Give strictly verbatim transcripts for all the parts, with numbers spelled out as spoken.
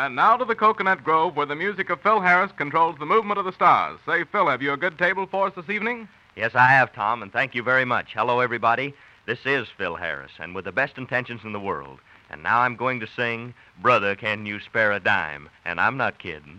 And now to the Coconut Grove, where the music of Phil Harris controls the movement of the stars. Say, Phil, have you a good table for us this evening? Yes, I have, Tom, and thank you very much. Hello, everybody. This is Phil Harris, and with the best intentions in the world. And now I'm going to sing, Brother, Can You Spare a Dime? And I'm not kidding.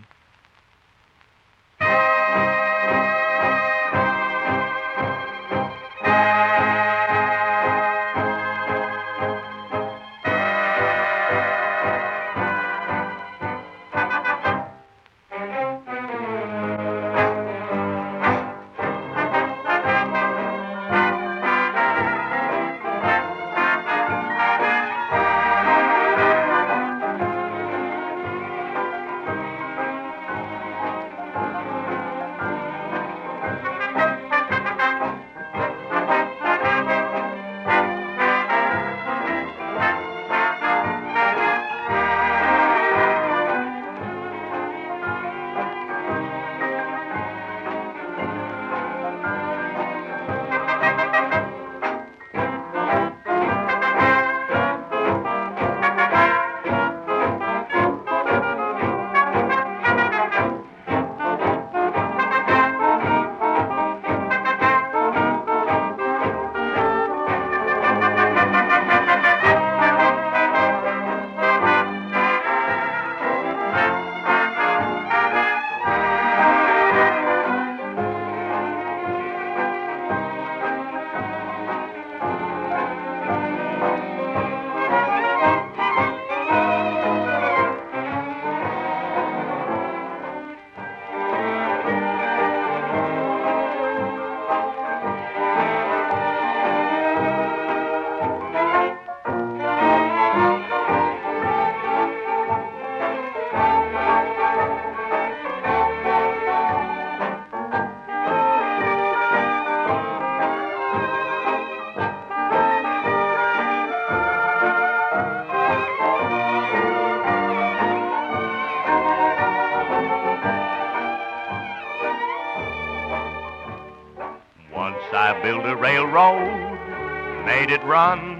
I built a railroad, made it run,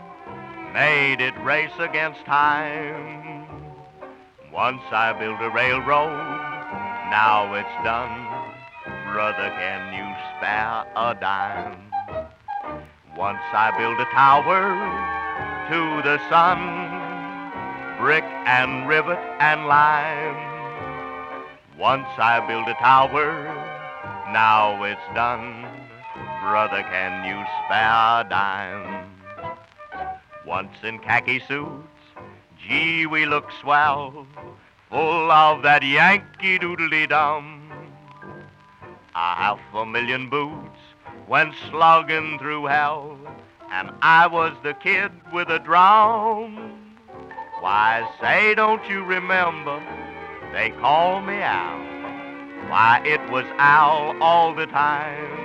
made it race against time. Once I built a railroad, now it's done. Brother, can you spare a dime? Once I built a tower to the sun, brick and rivet and lime. Once I built a tower, now it's done. Brother, can you spare a dime? Once in khaki suits, gee, we look swell, full of that Yankee doodly-dum. A half a million boots went slugging through hell, and I was the kid with a drum. Why, say, don't you remember, they called me Al. Why, it was Al all the time.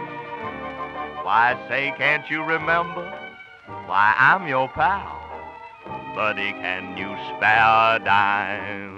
Why, say, can't you remember? Why, I'm your pal. Buddy, can you spare a dime?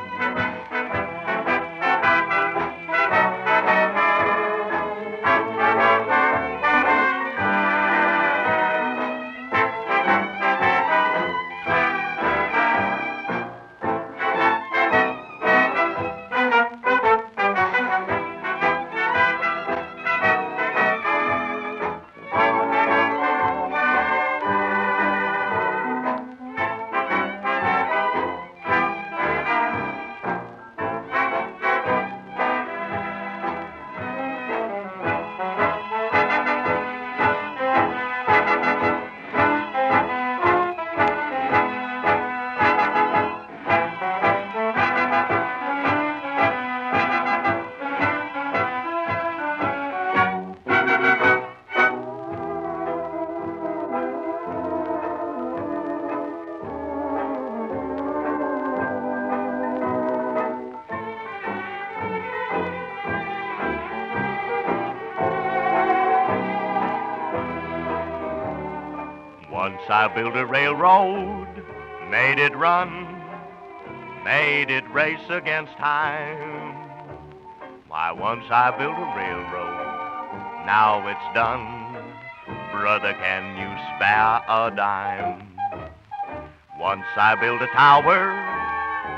Once I built a railroad, made it run, made it race against time. Why, once I built a railroad, now it's done. Brother, can you spare a dime? Once I built a tower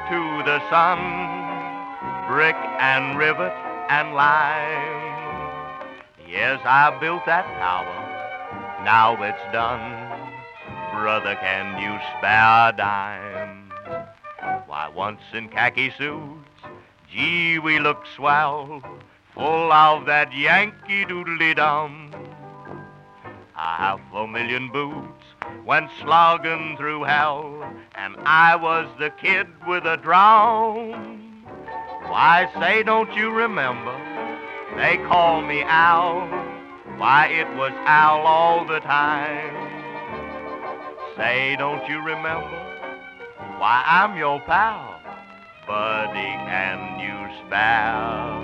to the sun, brick and rivet and lime. Yes, I built that tower, now it's done. Brother, can you spare a dime? Why, once in khaki suits, gee, we look swell, full of that Yankee doodly-dum. A half a million boots went slogging through hell, and I was the kid with a drum. Why, say, don't you remember? They call me Al. Why, it was Al all the time. Say, don't you remember? Why, I'm your pal. Buddy, can you spare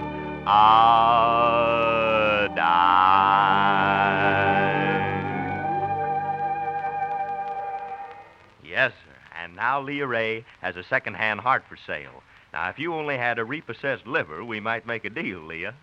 a dime? Yes, sir. And now Leah Ray has a second-hand heart for sale. Now, if you only had a repossessed liver, we might make a deal, Leah.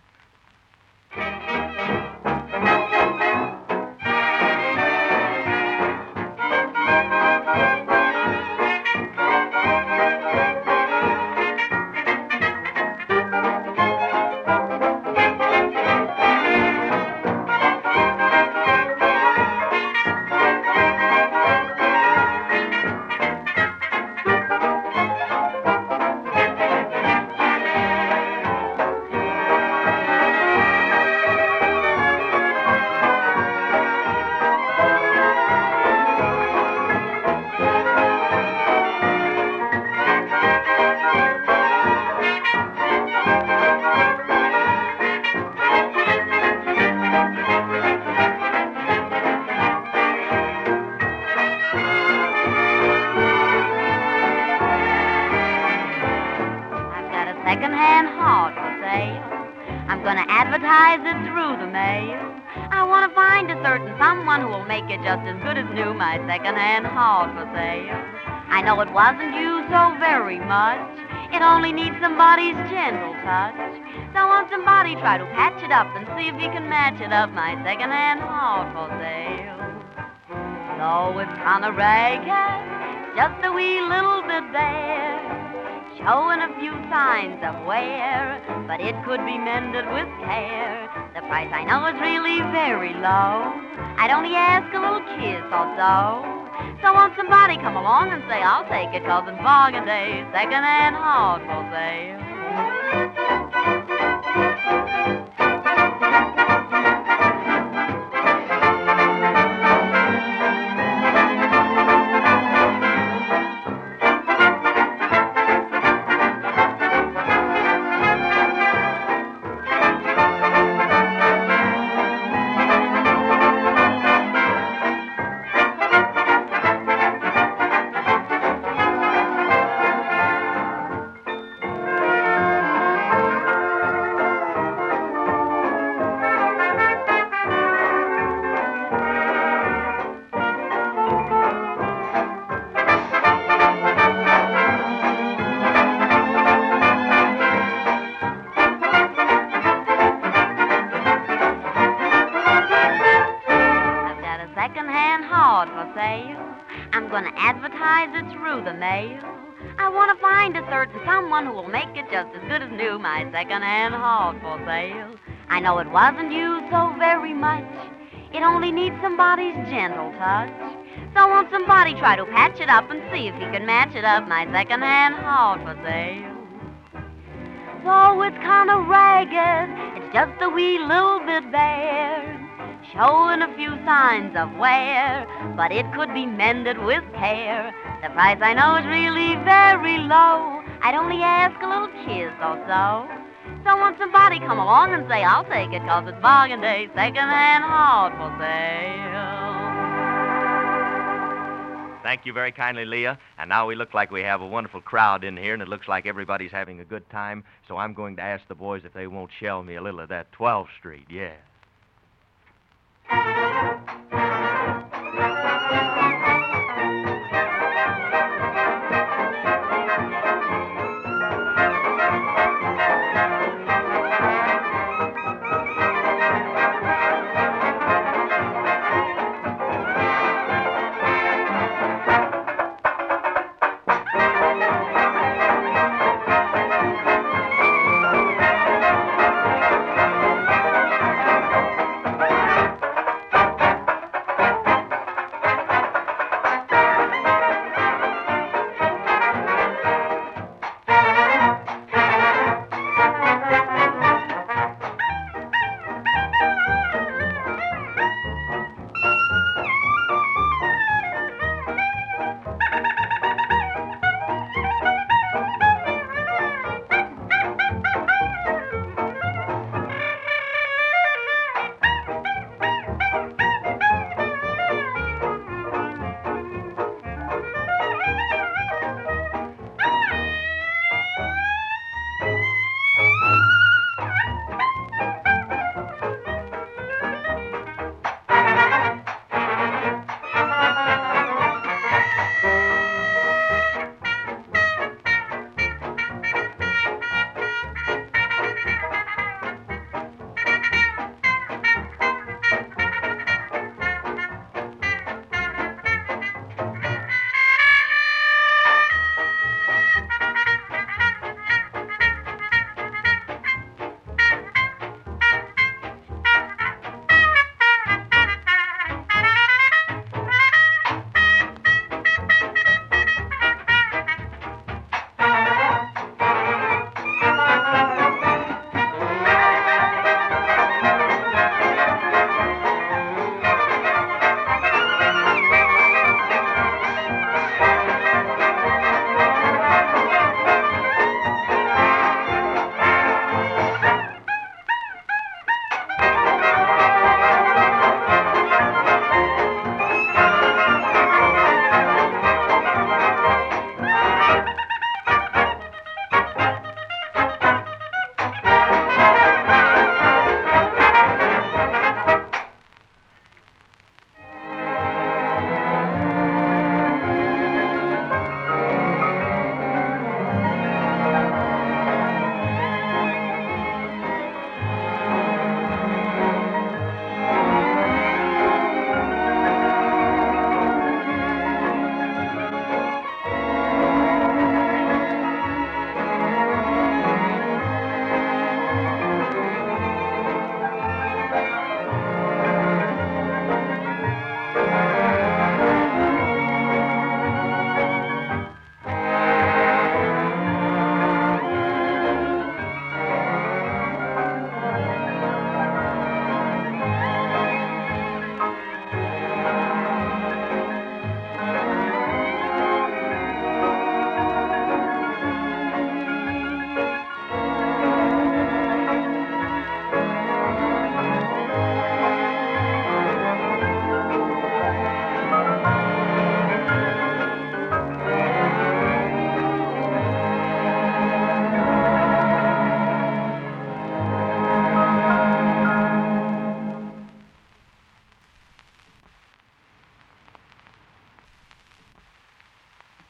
Second-hand heart for sale. I'm gonna advertise it through the mail. I wanna find a certain someone who will make it just as good as new, my second-hand heart for sale. I know it wasn't used so very much. It only needs somebody's gentle touch. So won't somebody try to patch it up and see if he can match it up, my second-hand heart for sale. Though it's kinda ragged, just a wee little bit bare, showing a few signs of wear, but it could be mended with care. The price I know is really very low. I'd only ask a little kiss or so. So won't somebody come along and say, I'll take it, 'cause it's bargain day, second-hand heart for sale. Second-hand heart for sale. I'm gonna advertise it through the mail. I wanna find a certain someone who will make it just as good as new, my second-hand heart for sale. I know it wasn't used so very much. It only needs somebody's gentle touch. So won't somebody try to patch it up and see if he can match it up, my second-hand heart for sale. Though it's kinda ragged, it's just a wee little bit bare, showing a few signs of wear, but it could be mended with care. The price I know is really very low. I'd only ask a little kiss or so. So won't somebody come along and say, I'll take it, 'cause it's bargain day, second-hand heart for sale. Thank you very kindly, Leah. And now we look like we have a wonderful crowd in here, and it looks like everybody's having a good time. So I'm going to ask the boys if they won't shell me a little of that twelfth Street, yeah.